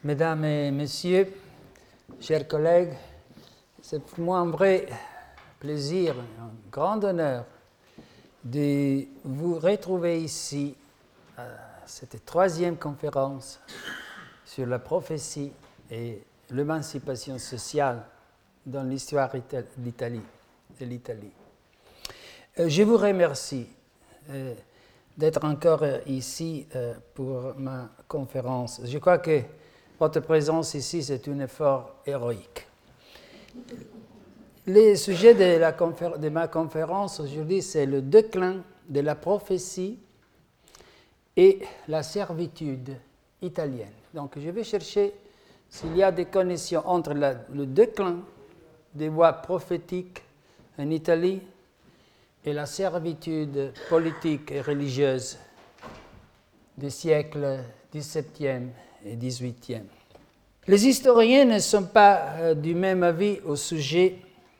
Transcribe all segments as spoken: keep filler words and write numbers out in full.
Mesdames et messieurs, chers collègues, c'est pour moi un vrai plaisir, un grand honneur de vous retrouver ici à cette troisième conférence sur la prophétie et l'émancipation sociale dans l'histoire d'Italie, de l'Italie. Je vous remercie d'être encore ici pour ma conférence. Je crois que votre présence ici, c'est un effort héroïque. Le sujet de, la confé- de ma conférence aujourd'hui, c'est le déclin de la prophétie et la servitude italienne. Donc, je vais chercher s'il y a des connexions entre la, le déclin des voix prophétiques en Italie et la servitude politique et religieuse des siècles dix-septième et dix-huitième. Les historiens ne sont pas euh, du même avis au sujet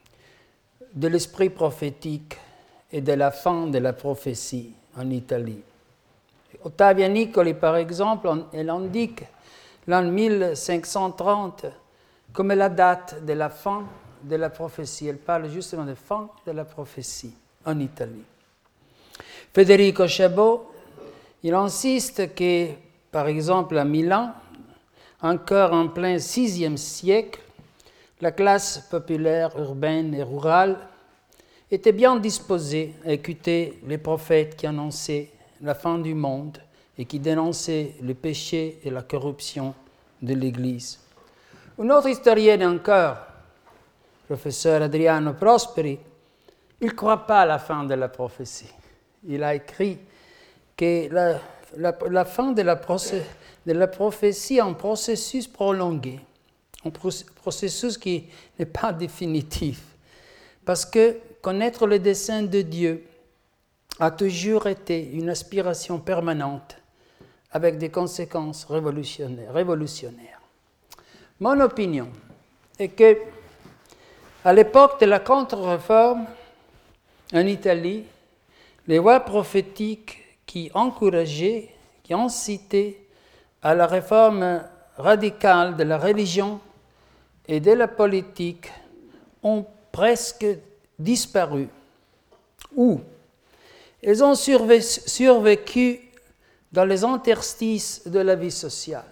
de l'esprit prophétique et de la fin de la prophétie en Italie. Ottavia Nicoli, par exemple, on, elle indique l'an mille cinq cent trente comme la date de la fin de la prophétie. Elle parle justement de fin de la prophétie en Italie. Federico Chabot, il insiste que, par exemple, à Milan, encore en plein sixième siècle, la classe populaire urbaine et rurale était bien disposée à écouter les prophètes qui annonçaient la fin du monde et qui dénonçaient le péché et la corruption de l'Église. Un autre historien encore, professeur Adriano Prosperi, il ne croit pas à la fin de la prophétie. Il a écrit que la, la, la fin de la, procé, de la prophétie est un processus prolongé, un processus qui n'est pas définitif. Parce que connaître le dessein de Dieu a toujours été une aspiration permanente avec des conséquences révolutionnaires. révolutionnaires. Mon opinion est que, à l'époque de la contre-réforme, en Italie, les voix prophétiques qui encourageaient, qui incitaient à la réforme radicale de la religion et de la politique ont presque disparu, ou elles ont survécu dans les interstices de la vie sociale.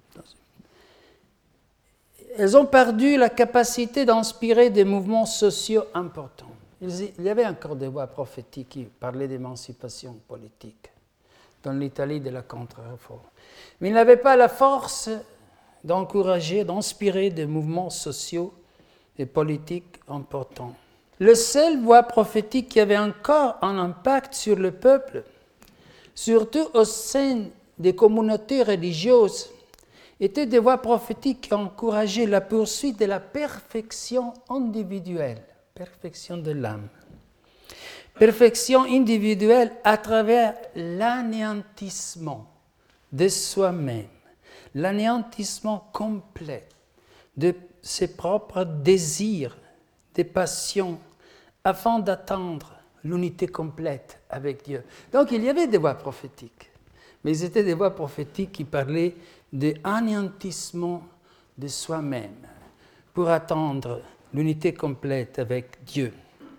Elles ont perdu la capacité d'inspirer des mouvements sociaux importants. Il y avait encore des voix prophétiques qui parlaient d'émancipation politique dans l'Italie de la contre-réforme. Mais ils n'avaient pas la force d'encourager, d'inspirer des mouvements sociaux et politiques importants. La seule voix prophétique qui avait encore un impact sur le peuple, surtout au sein des communautés religieuses, étaient des voix prophétiques qui encourageaient la poursuite de la perfection individuelle. Perfection de l'âme. Perfection individuelle à travers l'anéantissement de soi-même, l'anéantissement complet de ses propres désirs, des passions, afin d'atteindre l'unité complète avec Dieu. Donc il y avait des voix prophétiques, mais c'était des voix prophétiques qui parlaient de l'anéantissement de soi-même pour atteindre l'unité complète avec Dieu.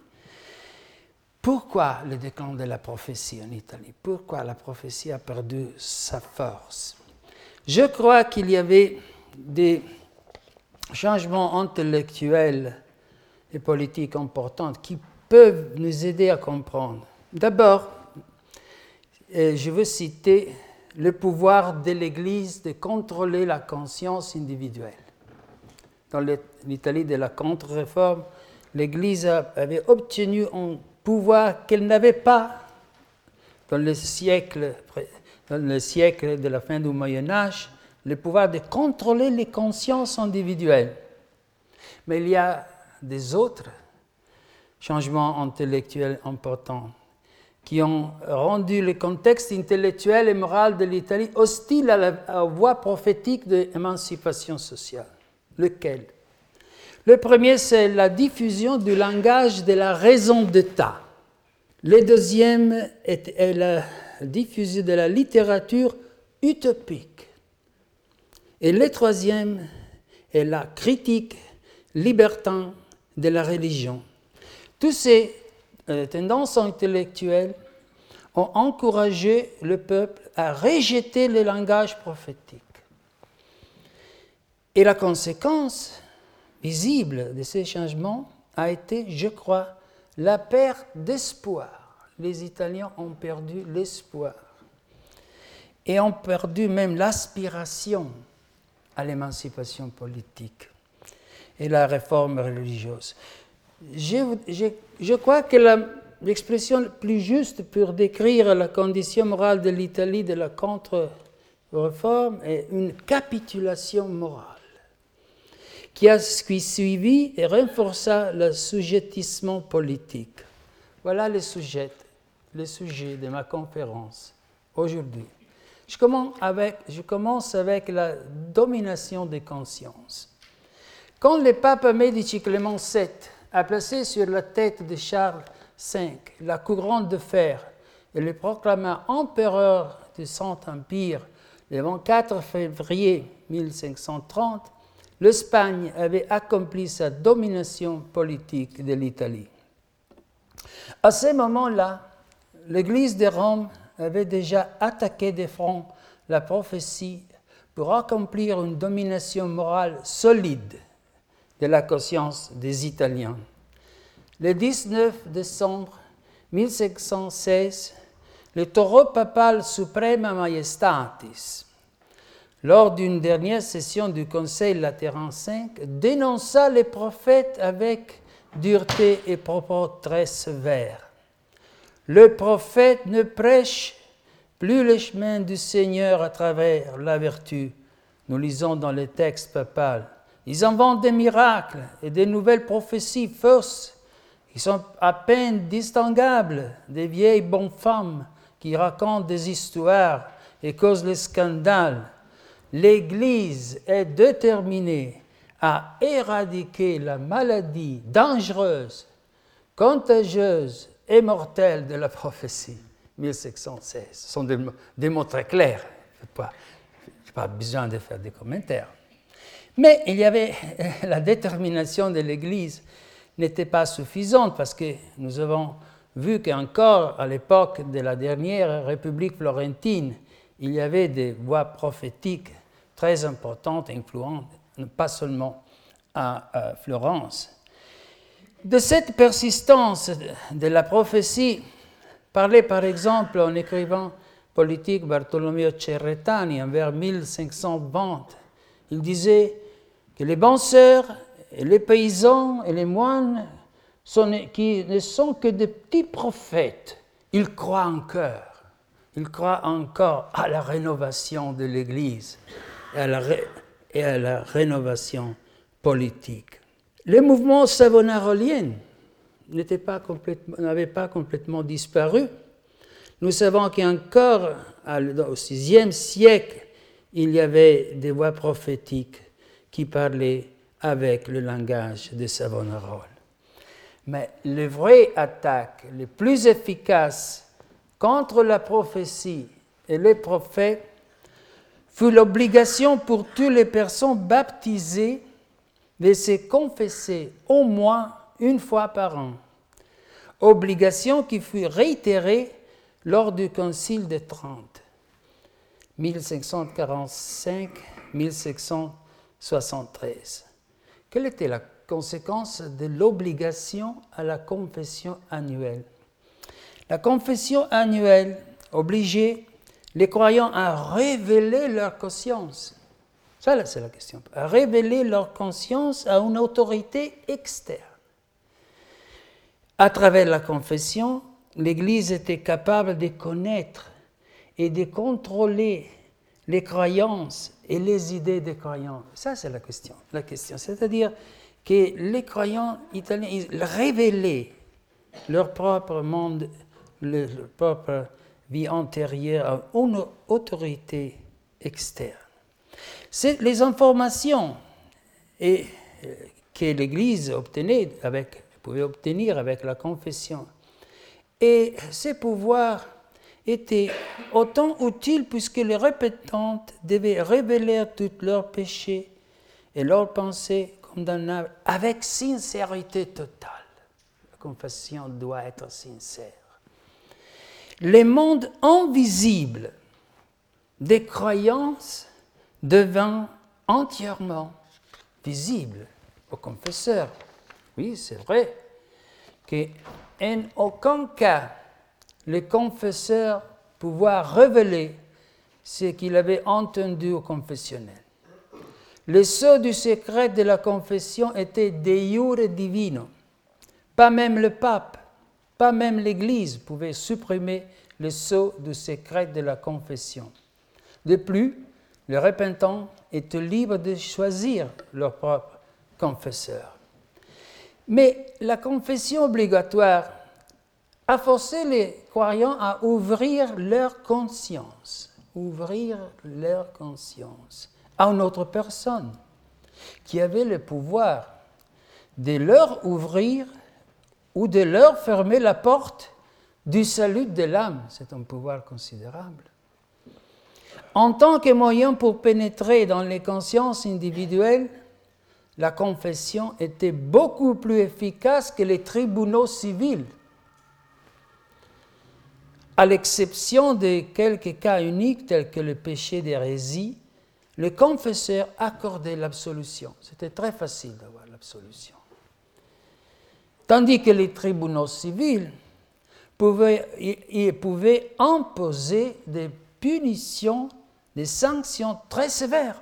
Pourquoi le déclin de la prophétie en Italie? Pourquoi la prophétie a perdu sa force? Je crois qu'il y avait des changements intellectuels et politiques importants qui peuvent nous aider à comprendre. D'abord, je veux citer le pouvoir de l'Église de contrôler la conscience individuelle. Dans l'Italie de la contre-réforme, l'Église avait obtenu un pouvoir qu'elle n'avait pas dans le siècle, dans le siècle de la fin du Moyen-Âge, le pouvoir de contrôler les consciences individuelles. Mais il y a des autres changements intellectuels importants qui ont rendu le contexte intellectuel et moral de l'Italie hostile à la, à la voie prophétique de l'émancipation sociale. Lequel? Le premier, c'est la diffusion du langage de la raison d'État. Le deuxième est, est la diffusion de la littérature utopique. Et le troisième est la critique libertine de la religion. Toutes ces euh, tendances intellectuelles ont encouragé le peuple à rejeter le langage prophétique. Et la conséquence visible de ces changements a été, je crois, la perte d'espoir. Les Italiens ont perdu l'espoir et ont perdu même l'aspiration à l'émancipation politique et la réforme religieuse. Je, je, je crois que la, l'expression la plus juste pour décrire la condition morale de l'Italie de la contre-réforme est une capitulation morale qui a suivi et renforça le sujettissement politique. Voilà le sujet, le sujet de ma conférence aujourd'hui. Je commence avec, je commence avec la domination des consciences. Quand le pape Médicis Clément sept a placé sur la tête de Charles cinq la couronne de fer et le proclama empereur du Saint-Empire le vingt-quatre février mille cinq cent trente, l'Espagne avait accompli sa domination politique de l'Italie. À ce moment-là, l'Église de Rome avait déjà attaqué de front la prophétie pour accomplir une domination morale solide de la conscience des Italiens. Le dix-neuf décembre mille cinq cent seize, le taureau papal Suprema Majestatis, lors d'une dernière session du Conseil Latéran cinq, dénonça les prophètes avec dureté et propos très sévères. Le prophète ne prêche plus le chemin du Seigneur à travers la vertu. Nous lisons dans les textes papales. Ils inventent des miracles et des nouvelles prophéties fausses qui sont à peine distinguables des vieilles bonnes femmes qui racontent des histoires et causent les scandales. L'Église est déterminée à éradiquer la maladie dangereuse, contagieuse et mortelle de la prophétie. mille cinq cent seize. Ce sont des, des mots très clairs. Je n'ai pas, pas besoin de faire des commentaires. Mais il y avait la détermination de l'Église n'était pas suffisante parce que nous avons vu qu'encore à l'époque de la dernière République florentine, il y avait des voix prophétiques très importantes, influentes, pas seulement à, à Florence. De cette persistance de la prophétie, parlait par exemple un écrivain politique Bartolomeo Cerretani en vers mille cinq cent vingt. Il disait que les bonnes sœurs et les paysans et les moines sont, qui ne sont que des petits prophètes, ils croient encore. Ils croient encore à la rénovation de l'Église et à la, ré, et à la rénovation politique. Les mouvements savonaroliens n'avaient pas, pas complètement disparu. Nous savons qu'encore au sixième siècle, il y avait des voix prophétiques qui parlaient avec le langage de Savonarola. Mais les vraies attaques les plus efficaces contre la prophétie et les prophètes fut l'obligation pour toutes les personnes baptisées de se confesser au moins une fois par an. Obligation qui fut réitérée lors du Concile de Trente, mille cinq cent quarante-cinq à mille cinq cent soixante-treize. Quelle était la conséquence de l'obligation à la confession annuelle? La confession annuelle obligeait les croyants à révéler leur conscience. Ça, c'est la question. À révéler leur conscience à une autorité externe. À travers la confession, l'Église était capable de connaître et de contrôler les croyances et les idées des croyants. Ça, c'est la question. La question. C'est-à-dire que les croyants italiens, ils révélaient leur propre monde, leur propre vie antérieure à une autorité externe. C'est les informations et, euh, que l'Église obtenait avec, pouvait obtenir avec la confession. Et ces pouvoirs était autant utile puisque les répétantes devaient révéler tous leurs péchés et leurs pensées condamnables avec sincérité totale. La confession doit être sincère. Les mondes invisibles des croyances devint entièrement visible au confesseur. Oui, c'est vrai qu'en aucun cas le confesseur pouvait révéler ce qu'il avait entendu au confessionnel. Le sceau du secret de la confession était de iure divino. Pas même le pape, pas même l'Église pouvait supprimer le sceau du secret de la confession. De plus, les repentants étaient libres de choisir leur propre confesseur. Mais la confession obligatoire a forcé les croyants à ouvrir leur conscience, ouvrir leur conscience à une autre personne qui avait le pouvoir de leur ouvrir ou de leur fermer la porte du salut de l'âme. C'est un pouvoir considérable. En tant que moyen pour pénétrer dans les consciences individuelles, la confession était beaucoup plus efficace que les tribunaux civils. À l'exception de quelques cas uniques tels que le péché d'hérésie, le confesseur accordait l'absolution. C'était très facile d'avoir l'absolution. Tandis que les tribunaux civils pouvaient, ils pouvaient imposer des punitions, des sanctions très sévères.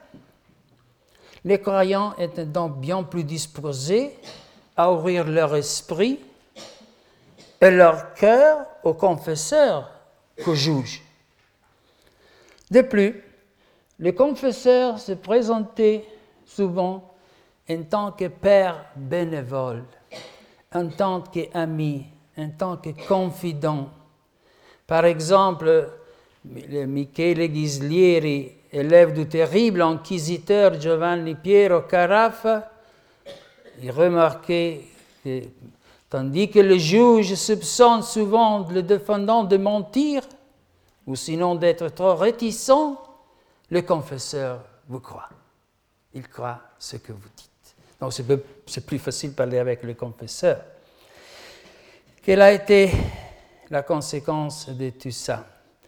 Les croyants étaient donc bien plus disposés à ouvrir leur esprit et leur cœur au confesseur qu'au juge. De plus, le confesseur se présentait souvent en tant que père bénévole, en tant qu'ami, en tant que confident. Par exemple, Michele Ghislieri, élève du terrible inquisiteur Giovanni Piero Carafa, il remarquait que tandis que le juge soupçonne souvent le défendant de mentir, ou sinon d'être trop réticent, le confesseur vous croit. Il croit ce que vous dites. Donc c'est, peu, c'est plus facile de parler avec le confesseur. Quelle a été la conséquence de tout ça?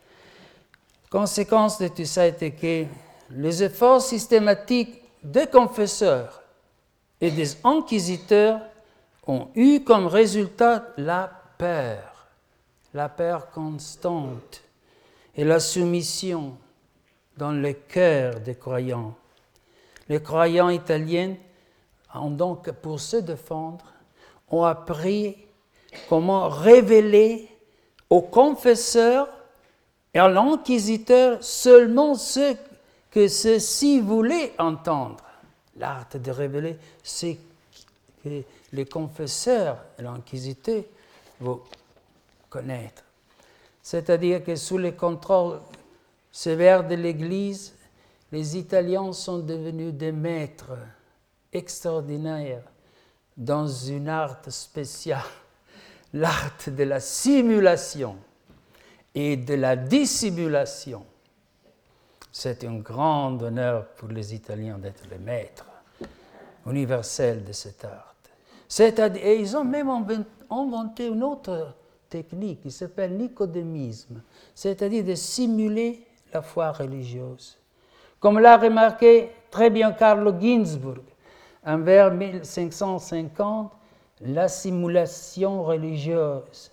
La conséquence de tout ça était que les efforts systématiques des confesseurs et des inquisiteurs ont eu comme résultat la peur, la peur constante et la soumission dans le cœur des croyants. Les croyants italiens ont donc, pour se défendre, ont appris comment révéler aux confesseurs et à l'inquisiteur seulement ce que ceux-ci voulaient entendre. L'art de révéler ce que les confesseurs et l'inquisiteur vont connaître. C'est-à-dire que sous le contrôle sévère de l'Église, les Italiens sont devenus des maîtres extraordinaires dans une art spéciale, l'art de la simulation et de la dissimulation. C'est un grand honneur pour les Italiens d'être les maîtres universels de cet art. C'est-à-dire, et ils ont même inventé une autre technique qui s'appelle nicodémisme, c'est-à-dire de simuler la foi religieuse. Comme l'a remarqué très bien Carlo Ginzburg, vers mille cinq cent cinquante, la simulation religieuse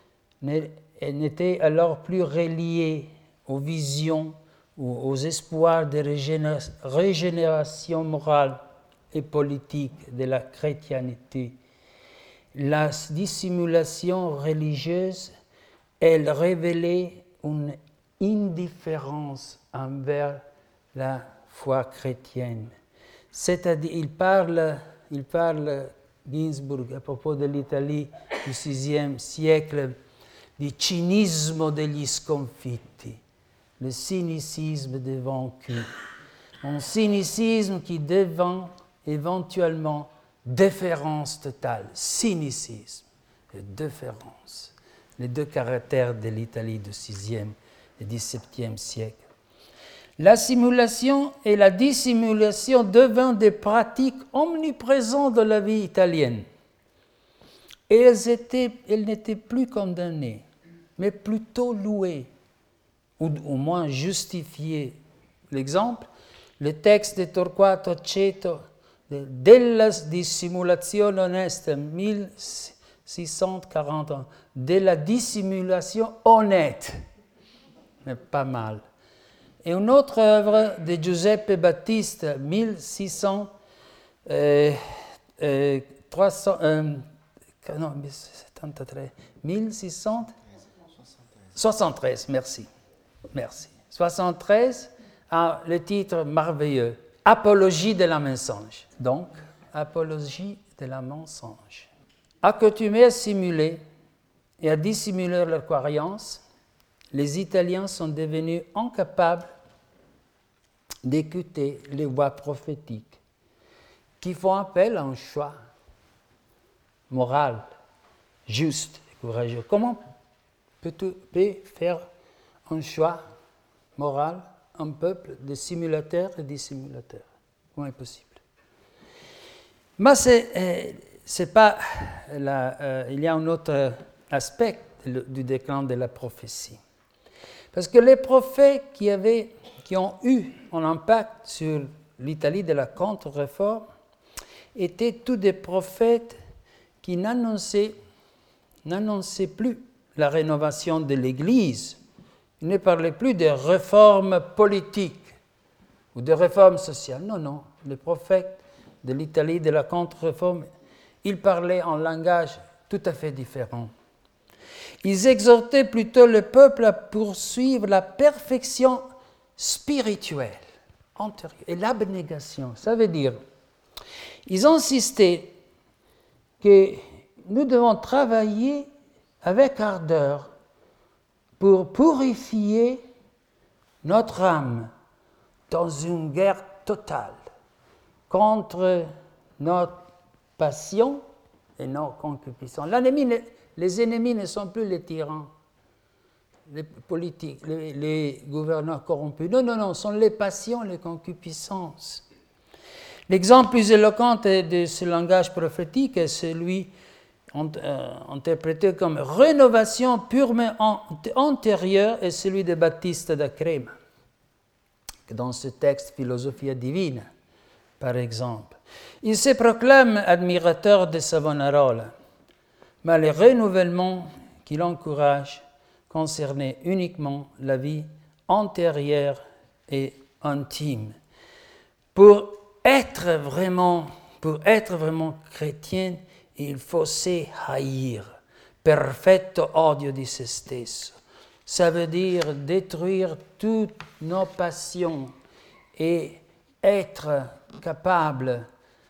n'était alors plus reliée aux visions ou aux espoirs de régénération morale et politique de la chrétienté. La dissimulation religieuse, elle révélait une indifférence envers la foi chrétienne. C'est-à-dire, il parle, il parle, Ginzburg, à propos de l'Italie du sixième siècle, du cinismo degli sconfitti, le cynicisme des vaincus. Un cynicisme qui devint éventuellement déférence totale, cynicisme et déférence. les deux caractères de l'Italie du sixième et du septième siècle. La simulation et la dissimulation deviennent des pratiques omniprésentes de la vie italienne. Et elles, étaient, elles n'étaient plus condamnées, mais plutôt louées, ou au moins justifiées. L'exemple, le texte de Torquato Aceto, della dissimulazione onesta, mille six cent quarante, de la dissimulation honnête, mais pas mal. Et une autre œuvre de Giuseppe Battista, mille six cent soixante-treize, merci, merci. soixante-treize a le titre merveilleux, Apologie de la mensonge. Donc, Apologie de la mensonge. Accoutumés à simuler et à dissimuler leurs croyances, les Italiens sont devenus incapables d'écouter les voix prophétiques qui font appel à un choix moral, juste et courageux. Comment peut-on faire un choix moral, un peuple de simulateurs et dissimulateurs? Comment est possible? Mais c'est, euh, c'est pas la, euh, il y a un autre aspect du déclin de la prophétie. Parce que les prophètes qui, avaient, qui ont eu un impact sur l'Italie de la contre-réforme étaient tous des prophètes qui n'annonçaient, n'annonçaient plus la rénovation de l'Église. Ils ne parlaient plus de réformes politiques ou de réformes sociales. Non, non. Les prophètes de l'Italie de la contre-réforme, ils parlaient en langage tout à fait différent. Ils exhortaient plutôt le peuple à poursuivre la perfection spirituelle antérieure et l'abnégation. Ça veut dire, ils insistaient que nous devons travailler avec ardeur pour purifier notre âme dans une guerre totale contre notre passion et nos concupiscences. L'ennemi, les ennemis ne sont plus les tyrans, les politiques, les, les gouverneurs corrompus. Non, non, non, ce sont les passions, les concupiscences. L'exemple plus éloquent de ce langage prophétique est celui euh, interprété comme rénovation purement antérieure est celui de Baptiste da Crema, dans ce texte Philosophia Divina, par exemple. Il se proclame admirateur de Savonarola, mais le renouvellement qu'il encourage concernait uniquement la vie antérieure et intime. Pour être vraiment, pour être vraiment chrétien, il faut se haïr, perfetto odio di se stesso. Ça veut dire détruire toutes nos passions et être capable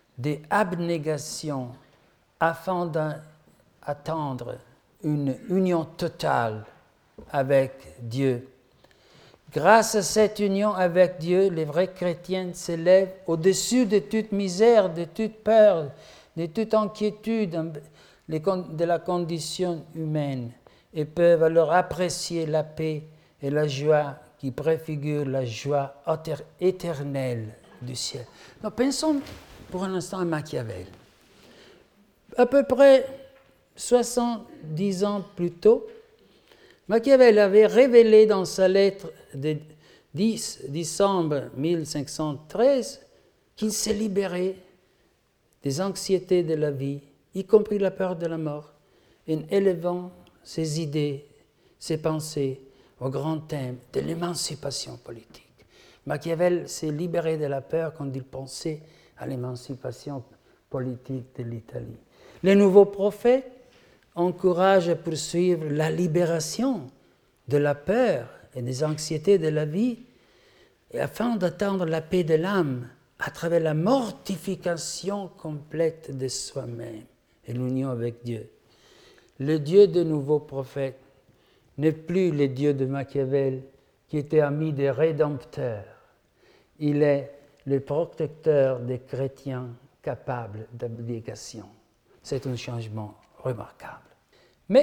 d'abnégation afin d'atteindre une union totale avec Dieu. Grâce à cette union avec Dieu, les vrais chrétiens s'élèvent au-dessus de toute misère, de toute peur, de toute inquiétude de la condition humaine et peuvent alors apprécier la paix et la joie qui préfigurent la joie éternelle du ciel. Nous pensons pour un instant à Machiavel. À peu près soixante-dix ans plus tôt, Machiavel avait révélé dans sa lettre de dix décembre mille cinq cent treize qu'il s'est libéré des anxiétés de la vie, y compris la peur de la mort, en élevant ses idées, ses pensées au grand thème de l'émancipation politique. Machiavel s'est libéré de la peur quand il pensait à l'émancipation politique de l'Italie. Les nouveaux prophètes encouragent à poursuivre la libération de la peur et des anxiétés de la vie, et afin d'atteindre la paix de l'âme à travers la mortification complète de soi-même et l'union avec Dieu. Le Dieu des nouveaux prophètes n'est plus le Dieu de Machiavel qui était ami des rédempteurs. Il est le protecteur des chrétiens capables d'abnégation. C'est un changement remarquable. Mais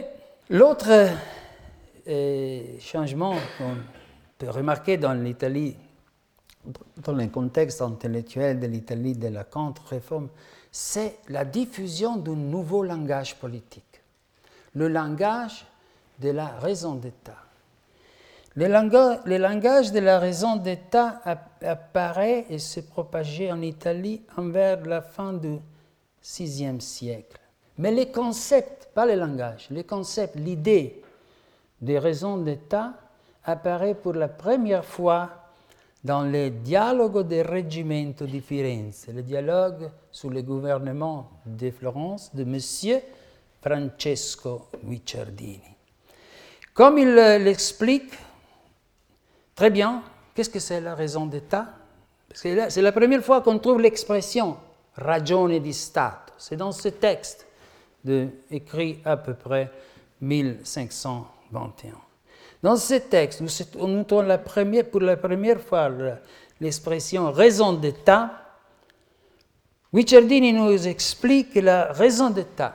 L'autre euh, changement qu'on peut remarquer dans l'Italie, dans le contexte intellectuel de l'Italie de la contre-réforme, c'est la diffusion d'un nouveau langage politique, le langage de la raison d'État. Le langage, le langage de la raison d'État apparaît et se propageait en Italie envers la fin du sixième siècle. Mais les concepts, pas le langage, les concepts, l'idée des raisons d'État apparaît pour la première fois dans le Dialogo del Reggimento di Firenze, le dialogue sous le gouvernement de Florence de M. Francesco Guicciardini. Comme il l'explique très bien, qu'est-ce que c'est la raison d'État? Parce que c'est la première fois qu'on trouve l'expression « ragione di Stato ». C'est dans ce texte de, écrit à peu près mille cinq cent vingt et un. Dans ce texte, nous notons la première, pour la première fois l'expression « raison d'État ». Guicciardini nous explique que la raison d'État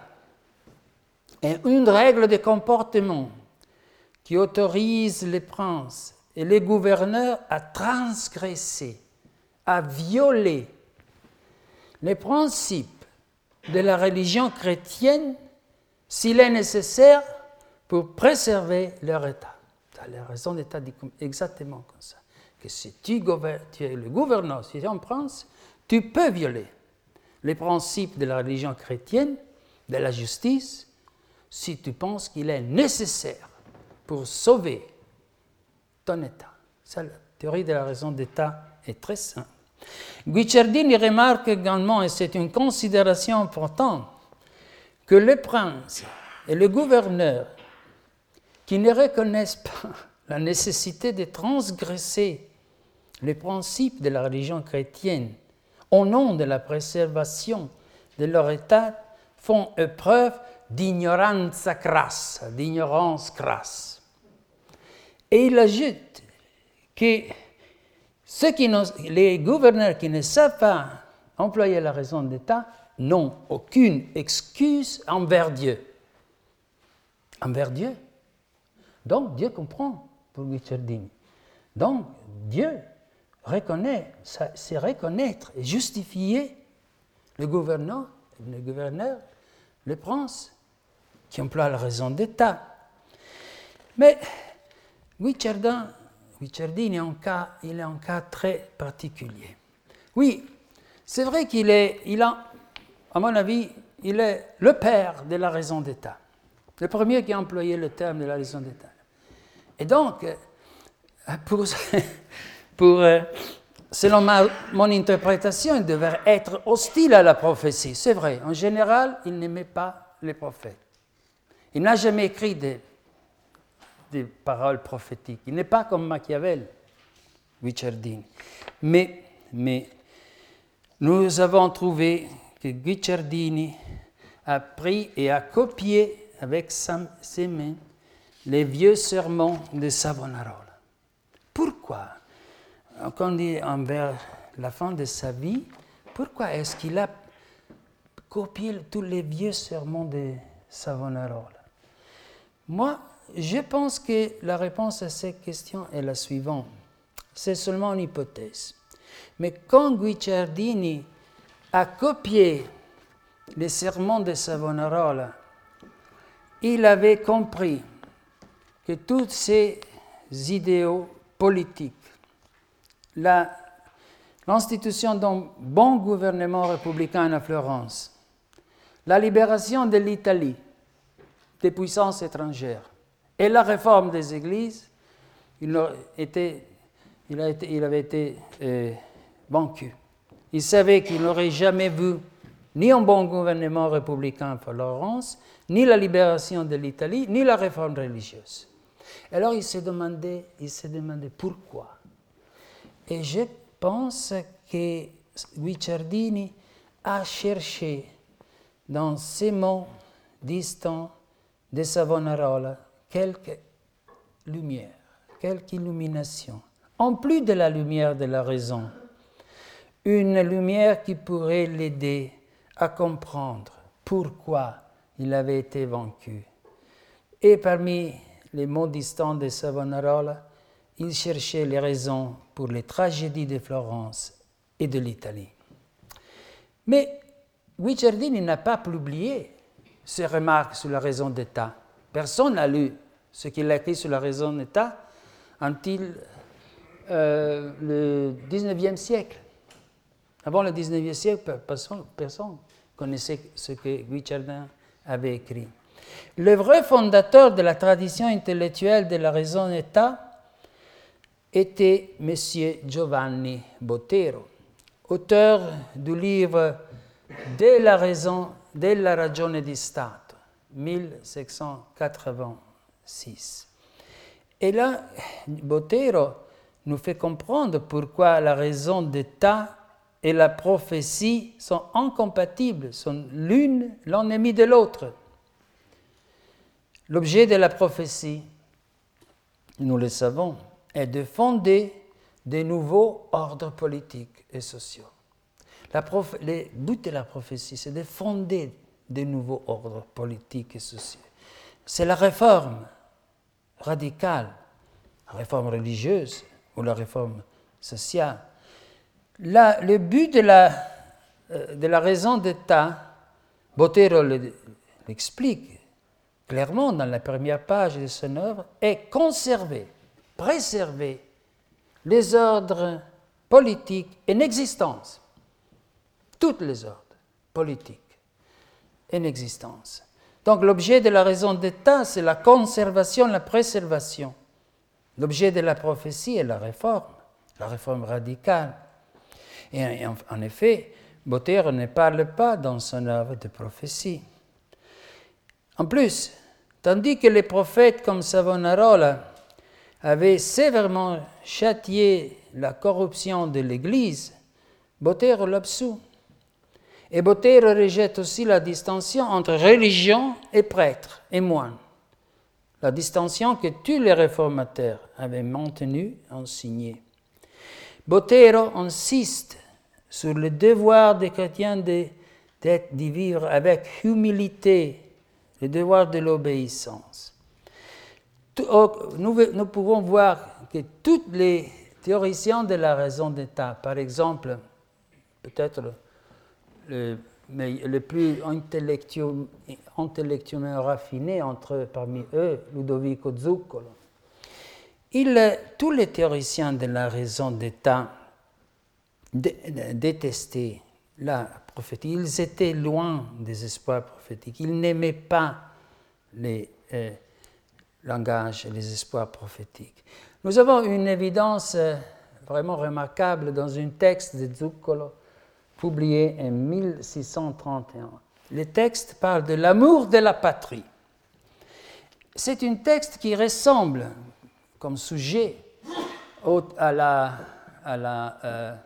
est une règle de comportement qui autorise les princes et les gouverneurs à transgresser, à violer les principes de la religion chrétienne s'il est nécessaire pour préserver leur État. La raison d'État dit exactement comme ça, que si tu, tu es le gouverneur, si tu es un prince, tu peux violer les principes de la religion chrétienne, de la justice, si tu penses qu'il est nécessaire pour sauver ton État. Ça, la théorie de la raison d'État est très simple. Guicciardini remarque également, et c'est une considération importante, que le prince et le gouverneur qui ne reconnaissent pas la nécessité de transgresser les principes de la religion chrétienne au nom de la préservation de leur État font preuve d'ignoranza crassa, d'ignorance crasse. Et il ajoute que ceux qui les gouverneurs qui ne savent pas employer la raison d'État n'ont aucune excuse envers Dieu. Envers Dieu. Donc Dieu comprend pour Guicciardini. Donc Dieu reconnaît, c'est reconnaître et justifier le gouverneur, le gouverneur, le prince qui emploie la raison d'État. Mais Guicciardin, Guicciardini est un cas, il est un cas très particulier. Oui, c'est vrai qu'il est, il a, à mon avis, il est le père de la raison d'État. Le premier qui a employé le terme de la raison d'État. Et donc, pour, pour, selon ma, mon interprétation, il devrait être hostile à la prophétie. C'est vrai, en général, il n'aimait pas les prophètes. Il n'a jamais écrit des, des paroles prophétiques. Il n'est pas comme Machiavel, Guicciardini. Mais, mais nous avons trouvé que Guicciardini a pris et a copié avec sa, ses mains les vieux sermons de Savonarola. Pourquoi? Quand on dit envers la fin de sa vie, pourquoi est-ce qu'il a copié tous les vieux sermons de Savonarola? Moi, je pense que la réponse à cette question est la suivante. C'est seulement une hypothèse. Mais quand Guicciardini a copié les sermons de Savonarola, il avait compris que tous ces idéaux politiques, la, l'institution d'un bon gouvernement républicain à Florence, la libération de l'Italie des puissances étrangères et la réforme des églises, il, a été, il, a été, il avait été euh, vaincu. Il savait qu'il n'aurait jamais vu ni un bon gouvernement républicain à Florence, ni la libération de l'Italie, ni la réforme religieuse. Alors il s'est demandé, il s'est demandé pourquoi. Et je pense que Guicciardini a cherché dans ces mots distants de Savonarola quelque lumière, quelque illumination, en plus de la lumière de la raison, une lumière qui pourrait l'aider à comprendre pourquoi il avait été vaincu. Et parmi les mots distants de Savonarola, il cherchait les raisons pour les tragédies de Florence et de l'Italie. Mais Guicciardini n'a pas publié ses remarques sur la raison d'État. Personne n'a lu ce qu'il a écrit sur la raison d'État until euh, le dix-neuvième siècle. Avant le dix-neuvième siècle, personne ne connaissait ce que Guicciardin avait écrit. Le vrai fondateur de la tradition intellectuelle de la raison d'État était M. Giovanni Botero, auteur du livre De la raison, della ragione di Stato, mille sept cent quatre-vingt-six. Et là, Botero nous fait comprendre pourquoi la raison d'État et la prophétie sont incompatibles, sont l'une l'ennemi de l'autre. L'objet de la prophétie, nous le savons, est de fonder de nouveaux ordres politiques et sociaux. La prof... Le but de la prophétie, c'est de fonder de nouveaux ordres politiques et sociaux. C'est la réforme radicale, la réforme religieuse ou la réforme sociale. Là, le but de la, euh, de la raison d'État, Botero l'explique clairement dans la première page de son œuvre, est conserver, préserver les ordres politiques en existence. Tous les ordres politiques en existence. Donc l'objet de la raison d'État, c'est la conservation, la préservation. L'objet de la prophétie est la réforme, la réforme radicale. Et en, en effet, Botero ne parle pas dans son œuvre de prophétie. En plus, tandis que les prophètes comme Savonarola avaient sévèrement châtié la corruption de l'Église, Botero l'absout. Et Botero rejette aussi la distinction entre religion et prêtre et moine, la distinction que tous les réformateurs avaient maintenue, enseignée. Botero insiste sur le devoir des chrétiens de, de, de vivre avec humilité, le devoir de l'obéissance. Nous, nous pouvons voir que tous les théoriciens de la raison d'État, par exemple, peut-être le, le plus intellectuellement raffiné entre, parmi eux, Ludovico Zuccolo, il, tous les théoriciens de la raison d'État détestaient la prophétie. Ils étaient loin des espoirs prophétiques. Ils n'aimaient pas les euh, langages et les espoirs prophétiques. Nous avons une évidence euh, vraiment remarquable dans un texte de Zuccolo publié en mille six cent trente et un. Le texte parle de l'amour de la patrie. C'est un texte qui ressemble comme sujet au, à la, à la euh,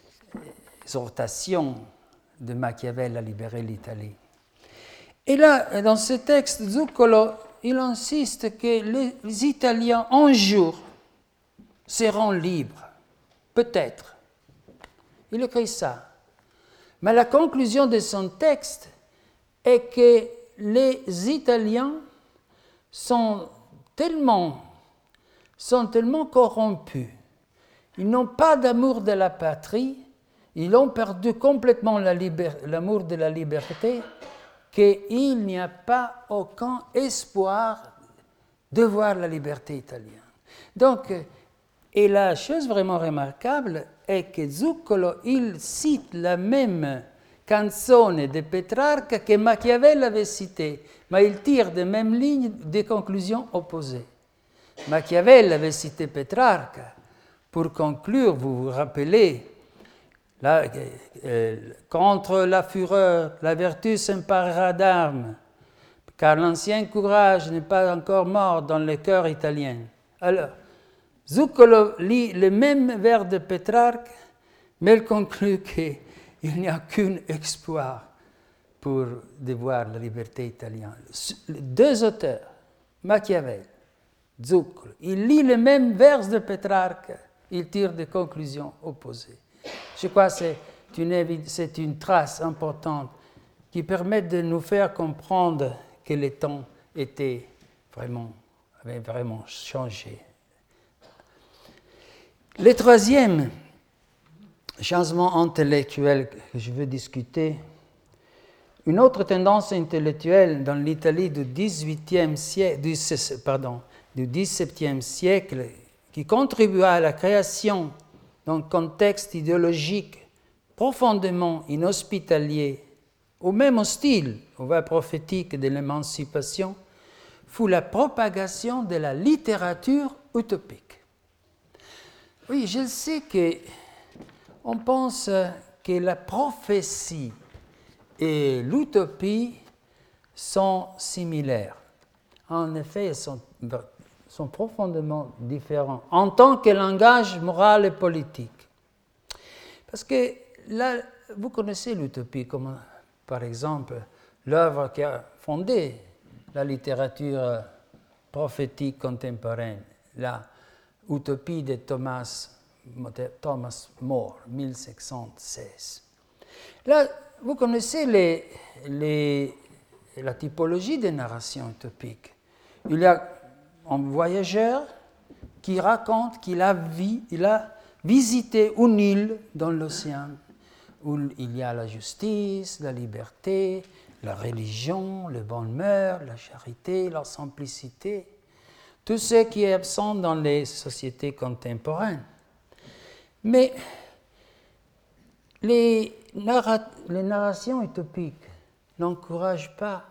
exhortation de Machiavel à libérer l'Italie. Et là, dans ce texte, Zuccolo, il insiste que les, les Italiens, un jour, seront libres. Peut-être. Il écrit ça. Mais la conclusion de son texte est que les Italiens sont tellement, sont tellement corrompus, ils n'ont pas d'amour de la patrie, ils ont perdu complètement la liber- l'amour de la liberté, qu'il n'y a pas aucun espoir de voir la liberté italienne. Donc, et la chose vraiment remarquable est que Zuccolo, il cite la même canzone de Petrarca que Machiavel avait citée, mais il tire des mêmes lignes des conclusions opposées. Machiavel avait cité Petrarca pour conclure, vous vous rappelez, là, euh, contre la fureur, la vertu s'emparera d'armes, car l'ancien courage n'est pas encore mort dans le cœur italien. Alors, Zuccolo lit le même vers de Pétrarque, mais il conclut qu'il n'y a qu'un espoir pour devoir la liberté italienne. Les deux auteurs, Machiavel, Zuccolo, ils lisent le même vers de Pétrarque, ils tirent des conclusions opposées. Je crois que c'est une, c'est une trace importante qui permet de nous faire comprendre que les temps étaient vraiment, avait vraiment changé. Le troisième changement intellectuel que je veux discuter, une autre tendance intellectuelle dans l'Italie du dix-huitième siècle, du, pardon, du dix-septième siècle, qui contribua à la création d'un contexte idéologique profondément inhospitalier, ou même hostile aux voies prophétiques de l'émancipation, fut la propagation de la littérature utopique. Oui, je sais qu'on pense que la prophétie et l'utopie sont similaires. En effet, elles sont, sont profondément différents en tant que langage moral et politique. Parce que là, vous connaissez l'utopie comme, par exemple, l'œuvre qui a fondé la littérature prophétique contemporaine, la Utopie de Thomas, Thomas More, mille cinq cent seize. Là, vous connaissez les, les, la typologie des narrations utopiques. Il y a un voyageur qui raconte qu'il a, vi, il a visité une île dans l'océan où il y a la justice, la liberté, la religion, le bonnes mœurs, la charité, la simplicité, tout ce qui est absent dans les sociétés contemporaines. Mais les, narra- les narrations utopiques n'encouragent pas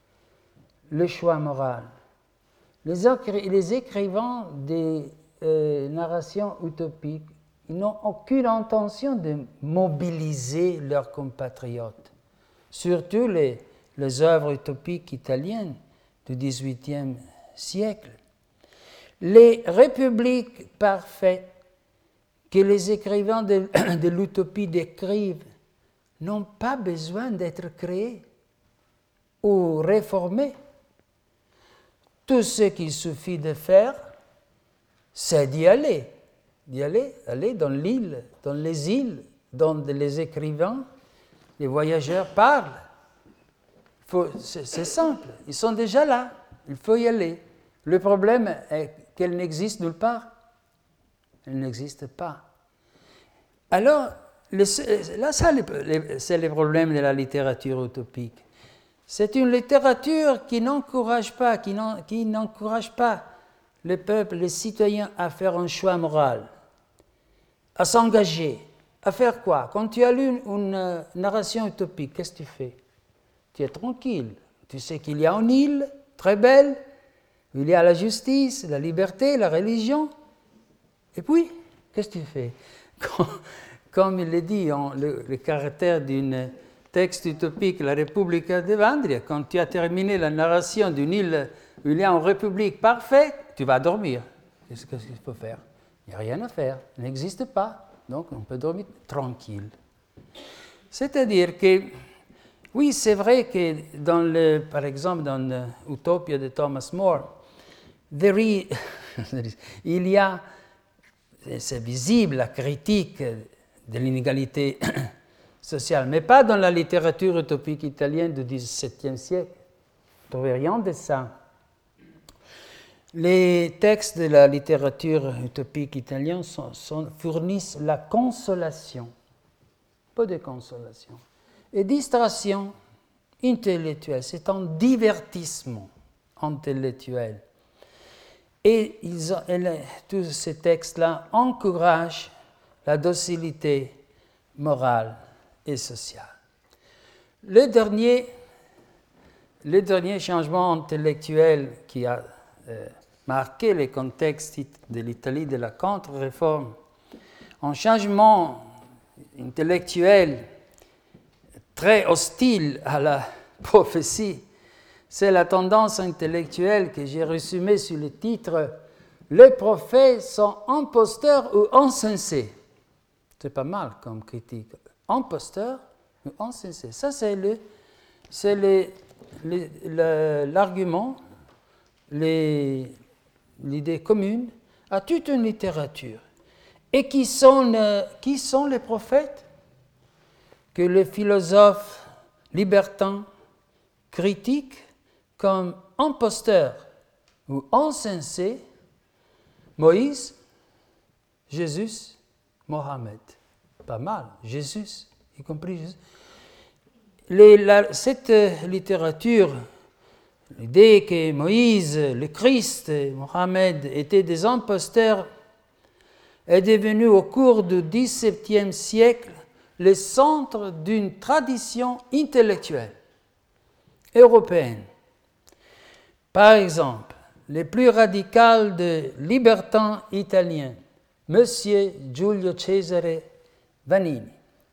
le choix moral. Les, écri- les écrivains des euh, narrations utopiques, ils n'ont aucune intention de mobiliser leurs compatriotes, surtout les, les œuvres utopiques italiennes du dix-huitième siècle. Les républiques parfaites que les écrivains de, de l'utopie décrivent n'ont pas besoin d'être créées ou réformées. Tout ce qu'il suffit de faire, c'est d'y aller, d'y aller, aller dans l'île, dans les îles dont les écrivains, les voyageurs parlent. Faut, c'est, c'est simple, ils sont déjà là, il faut y aller. Le problème est qu'elle n'existe nulle part. Elle n'existe pas. Alors, le, là, ça, c'est le problème de la littérature utopique. C'est une littérature qui n'encourage pas, qui, n'en, qui n'encourage pas le peuple, les citoyens à faire un choix moral, à s'engager, à faire quoi? Quand tu as lu une, une narration utopique, qu'est-ce que tu fais? Tu es tranquille. Tu sais qu'il y a une île très belle, où il y a la justice, la liberté, la religion. Et puis, qu'est-ce que tu fais? Quand, comme il le dit, en, le, le caractère d'un texte utopique, la Repubblica de Vandria, quand tu as terminé la narration d'une île où il y a une république parfaite, tu vas dormir. Qu'est-ce qu'il faut faire? Il n'y a rien à faire, il n'existe pas. Donc, on peut dormir tranquille. C'est-à-dire que, oui, c'est vrai que, dans le, par exemple, dans l'Utopia de Thomas More, il y a, c'est visible, la critique de l'inégalité sociale, mais pas dans la littérature utopique italienne du dix-septième siècle. Vous ne trouvez rien de ça. Les textes de la littérature utopique italienne sont, sont, fournissent la consolation, peu de consolation, et distraction intellectuelle. C'est un divertissement intellectuel. Et ils ont, et tous ces textes-là encouragent la docilité morale et sociale. Le dernier, le dernier changement intellectuel qui a euh, marqué le contexte de l'Italie de la contre-réforme, un changement intellectuel très hostile à la prophétie, c'est la tendance intellectuelle que j'ai résumée sur le titre « Les prophètes sont imposteurs ou insensés ». C'est pas mal comme critique. Imposteurs ou insensés. Ça, c'est, le, c'est le, le, le, l'argument, les, l'idée commune à toute une littérature. Et qui sont, euh, qui sont les prophètes? Que les philosophes libertins critiquent comme imposteurs ou encensé Moïse, Jésus, Mohammed. Pas mal, Jésus, y compris Jésus. Les, la, cette littérature, l'idée que Moïse, le Christ et Mohammed étaient des imposteurs est devenue au cours du dix-septième siècle le centre d'une tradition intellectuelle européenne. Par exemple, les plus radicaux des libertins italiens, M. Giulio Cesare Vanini,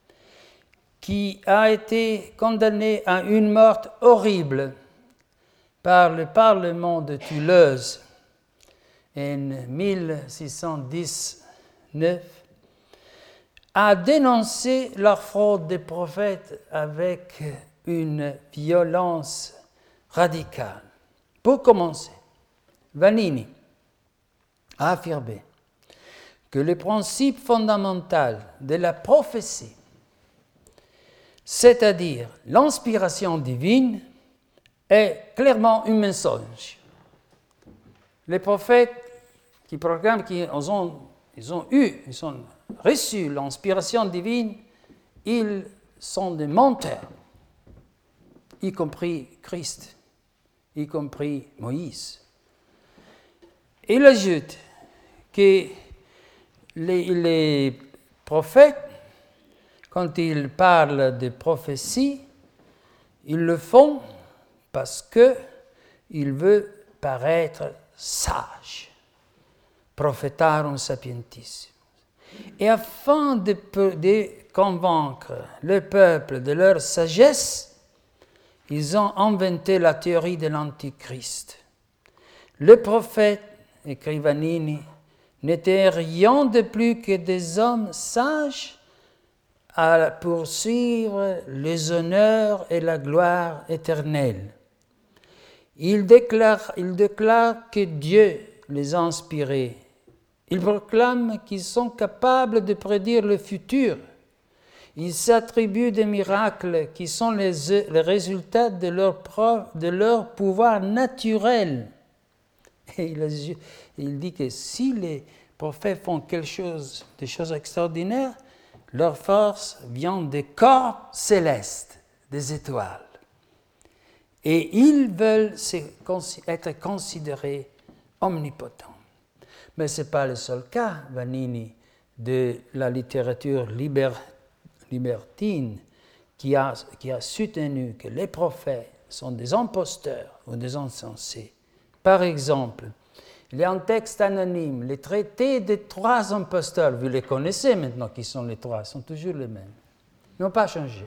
qui a été condamné à une mort horrible par le Parlement de Toulouse en mille six cent dix-neuf, a dénoncé la fraude des prophètes avec une violence radicale. Pour commencer, Vanini a affirmé que le principe fondamental de la prophétie, c'est-à-dire l'inspiration divine, est clairement un mensonge. Les prophètes qui proclament qu'ils ont, ils ont eu, ils ont reçu l'inspiration divine, ils sont des menteurs, y compris Christ, y compris Moïse. Il ajoute que les, les prophètes, quand ils parlent de prophétie, ils le font parce qu'ils veulent paraître sages. Prophetarum sapientissimum. Et afin de, de convaincre le peuple de leur sagesse, ils ont inventé la théorie de l'Antichrist. Le prophète, écrit Vanini, n'étaient rien de plus que des hommes sages à poursuivre les honneurs et la gloire éternelle. Ils déclarent, ils déclarent que Dieu les a inspirés. Ils proclament qu'ils sont capables de prédire le futur. Ils s'attribuent des miracles qui sont les, les résultats de leur, de leur pouvoir naturel. Et il, il dit que si les prophètes font quelque chose, des choses extraordinaires, leur force vient des corps célestes, des étoiles. Et ils veulent être considérés omnipotents. Mais ce n'est pas le seul cas, Vanini, de la littérature liber, libertine qui a, qui a soutenu que les prophètes sont des imposteurs ou des insensés. Par exemple, il y a un texte anonyme, les traités des trois imposteurs. Vous les connaissez maintenant, qui sont les trois, sont toujours les mêmes. Ils n'ont pas changé.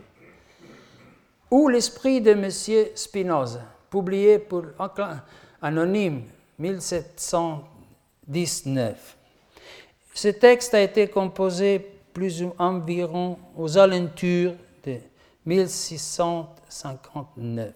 Ou l'esprit de M. Spinoza, publié pour anonyme, mille sept cent dix-neuf. Ce texte a été composé plus ou environ aux alentours de mille six cent cinquante-neuf.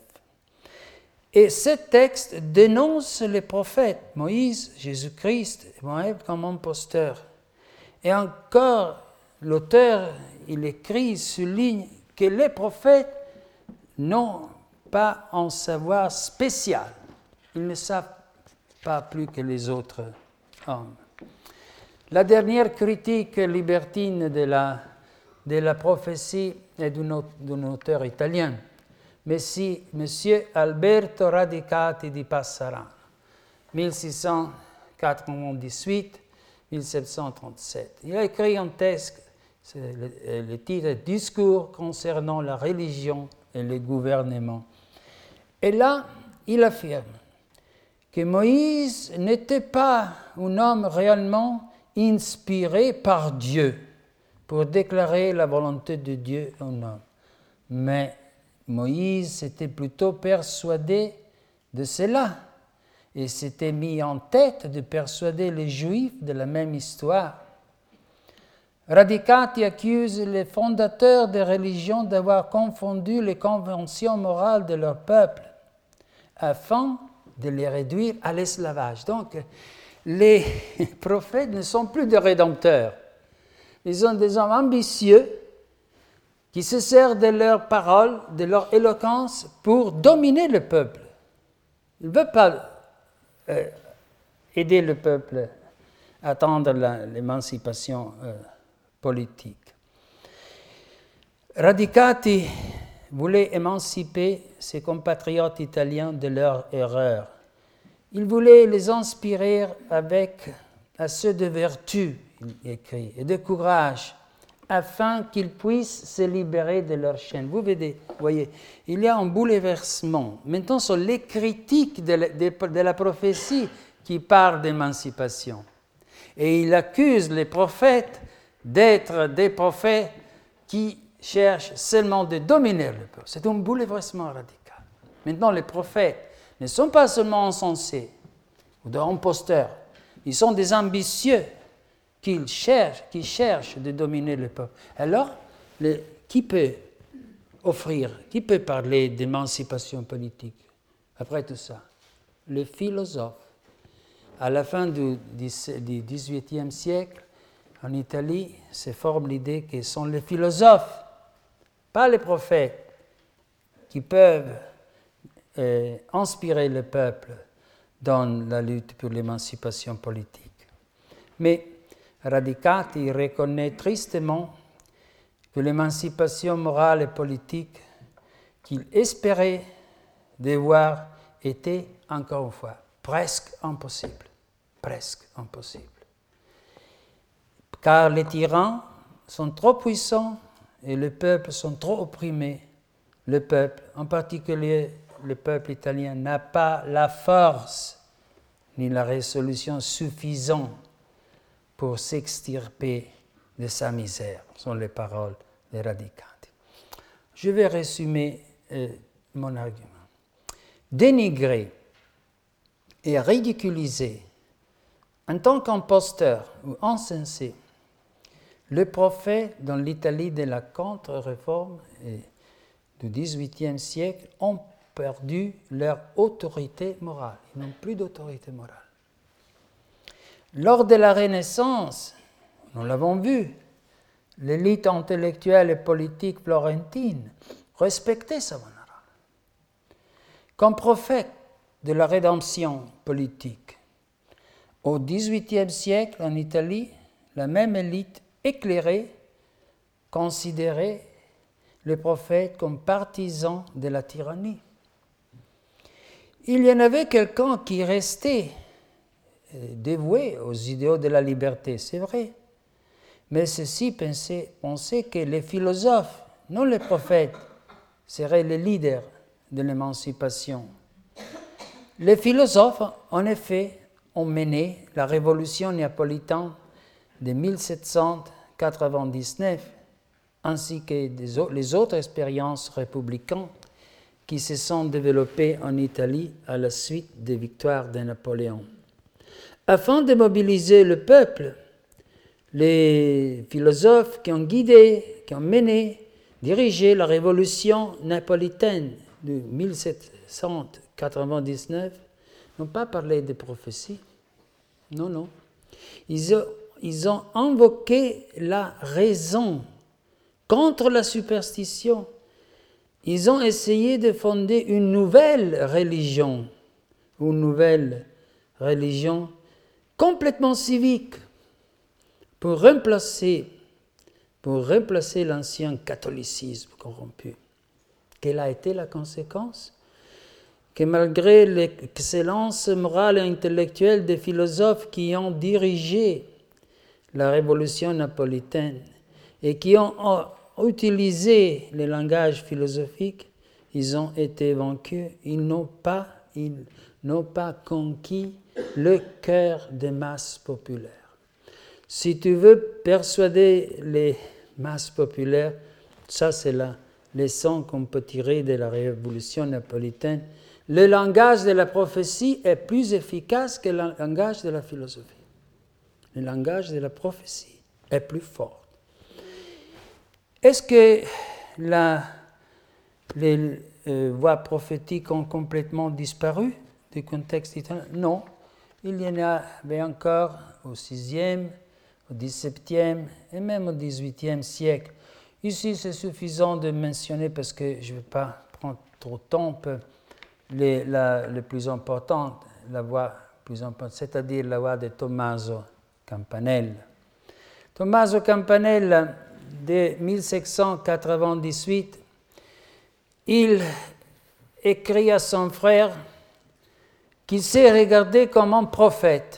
Et ce texte dénonce les prophètes, Moïse, Jésus-Christ et Moïse comme imposteurs. Et encore, l'auteur, il écrit, souligne que les prophètes n'ont pas un savoir spécial. Ils ne savent pas plus que les autres hommes. La dernière critique libertine de la, de la prophétie est d'un auteur italien, Monsieur Alberto Radicati di Passarano, mille six cent quatre-vingt-dix-huit à mille sept cent trente-sept. Il a écrit un texte, le, le titre est « Discours concernant la religion et le gouvernement ». Et là, il affirme que Moïse n'était pas un homme réellement inspiré par Dieu pour déclarer la volonté de Dieu en homme. Mais Moïse s'était plutôt persuadé de cela et s'était mis en tête de persuader les Juifs de la même histoire. Radicati accuse les fondateurs des religions d'avoir confondu les conventions morales de leur peuple afin de les réduire à l'esclavage. Donc, les prophètes ne sont plus des rédempteurs. Ils sont des hommes ambitieux qui se servent de leurs paroles, de leur éloquence pour dominer le peuple. Ils ne veulent pas euh, aider le peuple à atteindre l'émancipation euh, politique. Radicati voulait émanciper ses compatriotes italiens de leurs erreurs. Il voulait les inspirer avec assez de vertu, il écrit, et de courage, afin qu'ils puissent se libérer de leur chaîne. Vous voyez, il y a un bouleversement. Maintenant, ce sont les critiques de la, de, de la prophétie qui parlent d'émancipation. Et il accuse les prophètes d'être des prophètes qui cherchent seulement de dominer le peuple. C'est un bouleversement radical. Maintenant, les prophètes ne sont pas seulement insensés ou des imposteurs, ils sont des ambitieux qui cherchent, qui cherchent de dominer le peuple. Alors, le, qui peut offrir, qui peut parler d'émancipation politique après tout ça? Le philosophe. À la fin du dix-huitième siècle, en Italie, se forme l'idée que ce sont les philosophes, pas les prophètes, qui peuvent euh, inspirer le peuple dans la lutte pour l'émancipation politique. Mais Radicati reconnaît tristement que l'émancipation morale et politique qu'il espérait de voir était, encore une fois, presque impossible. Presque impossible. Car les tyrans sont trop puissants et les peuples sont trop opprimés. Le peuple, en particulier le peuple italien, n'a pas la force ni la résolution suffisante pour s'extirper de sa misère, sont les paroles de Radicati. Je vais résumer euh, mon argument. Dénigrer et ridiculiser en tant qu'imposteur ou insensé les prophètes dans l'Italie de la contre-réforme et du dix-huitième siècle ont perdu leur autorité morale. Ils n'ont plus d'autorité morale. Lors de la Renaissance, nous l'avons vu, l'élite intellectuelle et politique florentine respectait Savonarola. Comme prophète de la rédemption politique, au dix-huitième siècle, en Italie, la même élite éclairée considérait les prophètes comme partisans de la tyrannie. Il y en avait quelqu'un qui restait dévoué aux idéaux de la liberté, c'est vrai. Mais ceux-ci pensaient, pensaient que les philosophes, non les prophètes, seraient les leaders de l'émancipation. Les philosophes, en effet, ont mené la révolution napolitaine de mille sept cent quatre-vingt-dix-neuf, ainsi que les autres expériences républicaines qui se sont développées en Italie à la suite des victoires de Napoléon. Afin de mobiliser le peuple, les philosophes qui ont guidé, qui ont mené, dirigé la révolution napolitaine de mille sept cent quatre-vingt-dix-neuf n'ont pas parlé de prophétie. Non, non. Ils ont, ils ont invoqué la raison contre la superstition. Ils ont essayé de fonder une nouvelle religion, une nouvelle religion complètement civique pour remplacer, pour remplacer l'ancien catholicisme corrompu. Quelle a été la conséquence? Que malgré l'excellence morale et intellectuelle des philosophes qui ont dirigé la révolution napolitaine et qui ont utilisé le langage philosophique, ils ont été vaincus. Ils n'ont pas, ils n'ont pas conquis le cœur des masses populaires. Si tu veux persuader les masses populaires, ça c'est la leçon qu'on peut tirer de la révolution napolitaine. Le langage de la prophétie est plus efficace que le langage de la philosophie. Le langage de la prophétie est plus fort. Est-ce que la, les euh, voix prophétiques ont complètement disparu du contexte italien? Non. Il y en avait encore au sixième, au dix-septième et même au dix-huitième siècle. Ici, c'est suffisant de mentionner, parce que je ne vais pas prendre trop de temps, les, la, le plus important, la voix plus importante, c'est-à-dire la voix de Tommaso Campanella. Tommaso Campanella, de mille sept cent quatre-vingt-dix-huit, il écrit à son frère qu'il s'est regardé comme un prophète.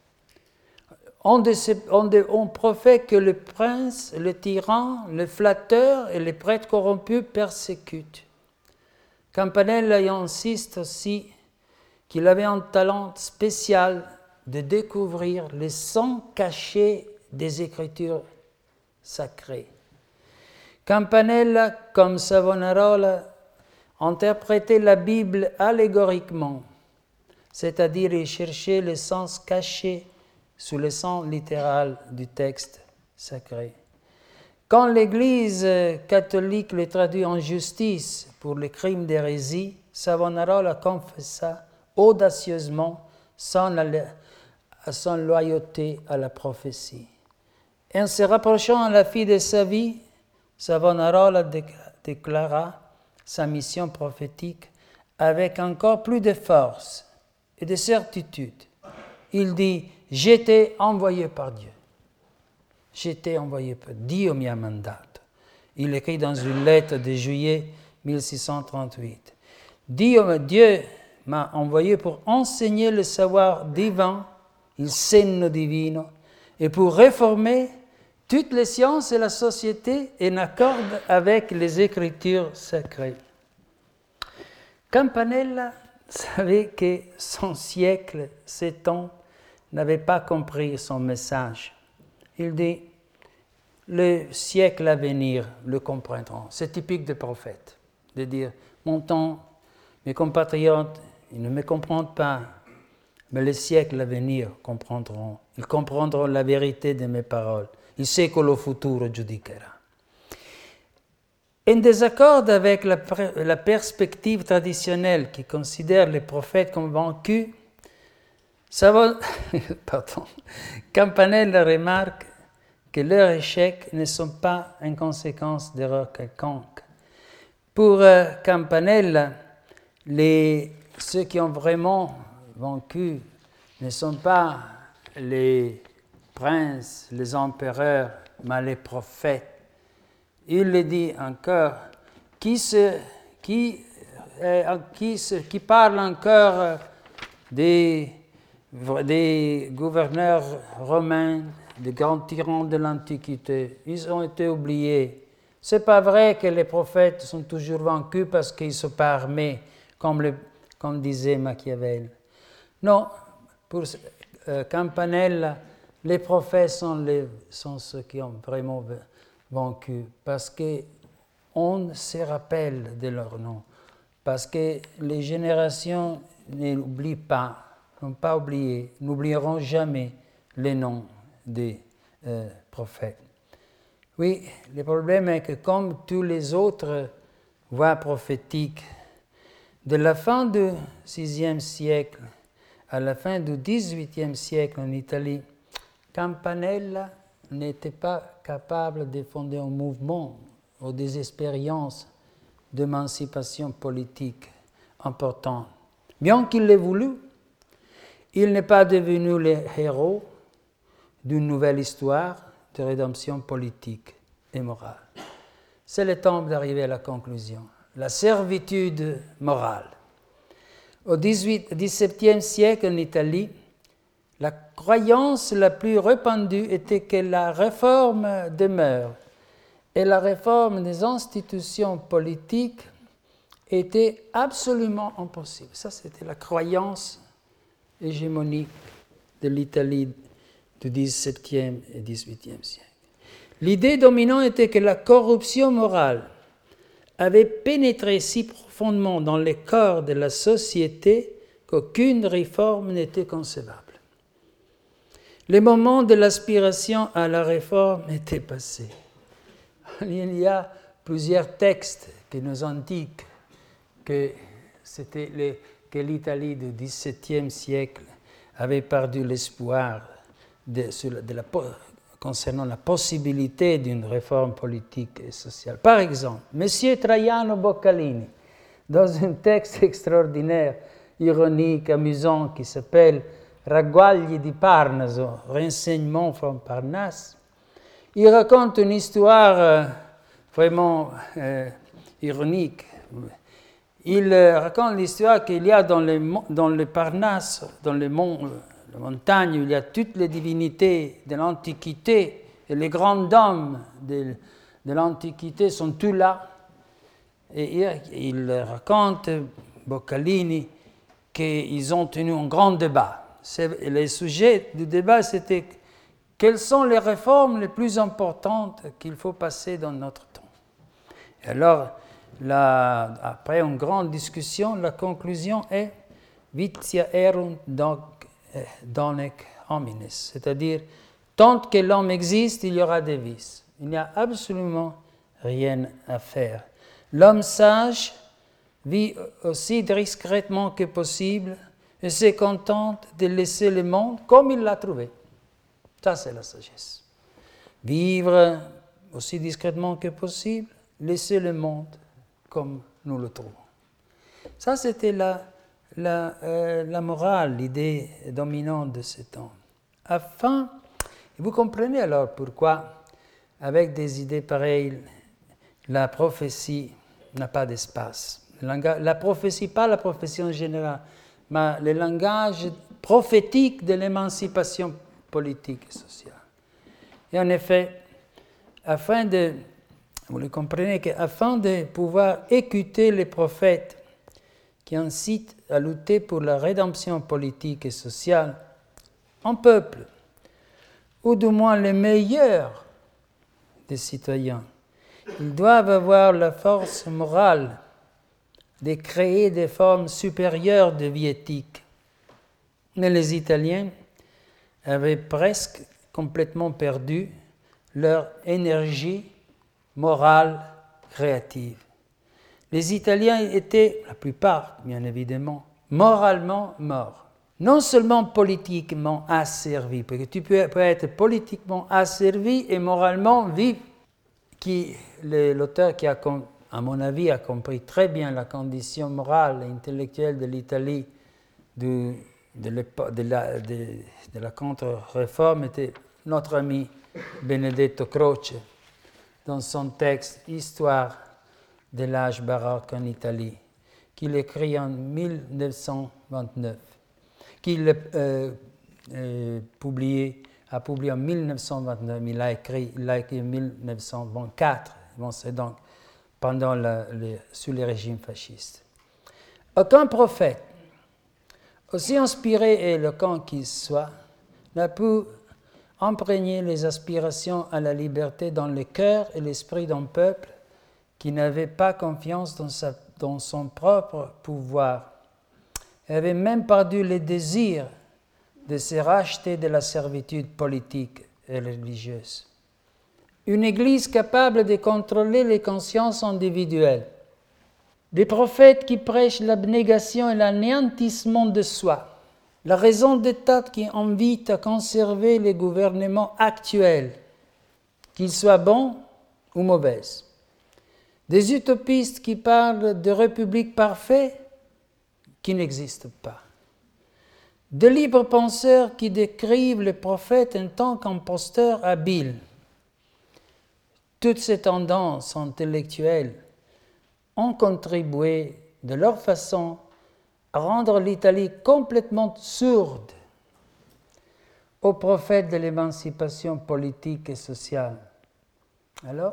On ne prophète que le prince, le tyran, le flatteur et les prêtres corrompus persécutent. Campanella insiste aussi qu'il avait un talent spécial de découvrir les sens cachés des Écritures sacrées. Campanella, comme Savonarola, interprétait la Bible allégoriquement, c'est-à-dire il cherchait le sens caché sous le sens littéral du texte sacré. Quand l'Église catholique le traduit en justice pour les crimes d'hérésie, Savonarola confessa audacieusement son, son loyauté à la prophétie. En se rapprochant à la fin de sa vie, Savonarola déclara sa mission prophétique avec encore plus de force et de certitude. Il dit « J'étais envoyé par Dieu. J'étais envoyé par Dio mi ha mandato ». Il écrit dans une lettre de juillet mille six cent trente-huit. Dio, Dieu m'a envoyé pour enseigner le savoir divin, il senno divino, et pour réformer toutes les sciences et la société en accord avec les Écritures sacrées. Campanella savait que son siècle, ses temps, n'avait pas compris son message. Il dit, le siècle à venir le comprendront. C'est typique des prophètes, de dire, mon temps, mes compatriotes, ils ne me comprennent pas, mais les siècles à venir comprendront. Ils comprendront la vérité de mes paroles. Il secolo futuro giudicherà. En désaccord avec la, la perspective traditionnelle qui considère les prophètes comme vaincus, Savon... Pardon. Campanella remarque que leurs échecs ne sont pas une conséquence d'erreurs quelconques. Pour euh, Campanella, les... ceux qui ont vraiment vaincu ne sont pas les princes, les empereurs, mais les prophètes. Il le dit encore, qui, se, qui, euh, qui, se, qui parle encore des, des gouverneurs romains, des grands tyrans de l'Antiquité, ils ont été oubliés. Ce n'est pas vrai que les prophètes sont toujours vaincus parce qu'ils ne sont pas armés, comme, le, comme disait Machiavel. Non, pour euh, Campanella, les prophètes sont, les, sont ceux qui ont vraiment vaincu, parce qu'on se rappelle de leur nom, parce que les générations n'oublient pas, n'ont pas oublié, n'oublieront jamais les noms des euh, prophètes. Oui, le problème est que comme tous les autres voix prophétiques, de la fin du sixième siècle à la fin du dix-huitième siècle en Italie, Campanella n'était pas capable de fonder un mouvement ou des expériences d'émancipation politique importantes. Bien qu'il l'ait voulu, il n'est pas devenu le héros d'une nouvelle histoire de rédemption politique et morale. C'est le temps d'arriver à la conclusion. La servitude morale. Au dix-septième siècle en Italie, la croyance la plus répandue était que la réforme demeure et la réforme des institutions politiques était absolument impossible. Ça, c'était la croyance hégémonique de l'Italie du dix-septième et dix-huitième siècle. L'idée dominante était que la corruption morale avait pénétré si profondément dans les corps de la société qu'aucune réforme n'était concevable. Le moment de l'aspiration à la réforme était passé. Il y a plusieurs textes qui nous indiquent que, c'était les, que l'Italie du dix-septième siècle avait perdu l'espoir de, de la, concernant la possibilité d'une réforme politique et sociale. Par exemple, M. Traiano Boccalini, dans un texte extraordinaire, ironique, amusant, qui s'appelle Ragguagli di Parnaso, Renseignements from Parnasse. Il raconte une histoire euh, vraiment euh, ironique. Il euh, raconte l'histoire qu'il y a dans les, dans les Parnasse, dans les monts, euh, les montagnes, où il y a toutes les divinités de l'Antiquité, et les grands hommes de, de l'Antiquité sont tous là. Et il, il raconte, Boccalini, qu'ils ont tenu un grand débat. C'est, le sujet du débat, c'était quelles sont les réformes les plus importantes qu'il faut passer dans notre temps. Et alors, la, après une grande discussion, la conclusion est vitia erunt donec homines, c'est-à-dire, tant que l'homme existe, il y aura des vices. Il n'y a absolument rien à faire. L'homme sage vit aussi discrètement que possible et se contente de laisser le monde comme il l'a trouvé. Ça, c'est la sagesse. Vivre aussi discrètement que possible, laisser le monde comme nous le trouvons. Ça, c'était la, la, euh, la morale, l'idée dominante de ce temps. Afin, vous comprenez alors pourquoi, avec des idées pareilles, la prophétie n'a pas d'espace. La prophétie, pas la prophétie en général, mais le langage prophétique de l'émancipation politique et sociale. Et en effet, afin de, vous le comprenez, qu'afin de pouvoir écouter les prophètes qui incitent à lutter pour la rédemption politique et sociale, un peuple, ou du moins les meilleurs des citoyens, ils doivent avoir la force morale de créer des formes supérieures de vie éthique. Mais les Italiens avaient presque complètement perdu leur énergie morale créative. Les Italiens étaient, la plupart bien évidemment, moralement morts. Non seulement politiquement asservis, parce que tu peux, peux être politiquement asservi et moralement vivre. Qui, l'auteur qui a, à mon avis, a compris très bien la condition morale et intellectuelle de l'Italie de, de, de, la, de, de la contre-réforme était notre ami Benedetto Croce, dans son texte « Histoire de l'âge baroque en Italie », qu'il écrit en mille neuf cent vingt-neuf, qu'il euh, euh, publié a publié en mille neuf cent vingt-neuf, il l'a écrit, il l'a écrit en mille neuf cent vingt-quatre, bon, c'est donc pendant la, le, sous les régimes fascistes. Aucun prophète, aussi inspiré et éloquent qu'il soit, n'a pu imprégner les aspirations à la liberté dans le cœur et l'esprit d'un peuple qui n'avait pas confiance dans, sa, dans son propre pouvoir, et avait même perdu le désir de se racheter de la servitude politique et religieuse. Une Église capable de contrôler les consciences individuelles. Des prophètes qui prêchent l'abnégation et l'anéantissement de soi. La raison d'État qui invite à conserver les gouvernements actuels, qu'ils soient bons ou mauvais. Des utopistes qui parlent de république parfaite qui n'existent pas. De libres penseurs qui décrivent les prophètes en tant qu'imposteurs habiles. Toutes ces tendances intellectuelles ont contribué de leur façon à rendre l'Italie complètement sourde aux prophètes de l'émancipation politique et sociale. Alors,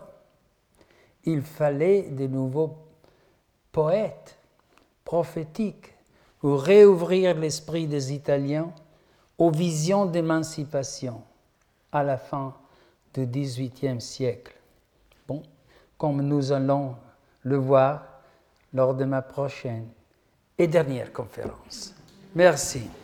il fallait de nouveaux poètes prophétiques pour réouvrir l'esprit des Italiens aux visions d'émancipation à la fin du dix-huitième siècle. Bon, comme nous allons le voir lors de ma prochaine et dernière conférence. Merci.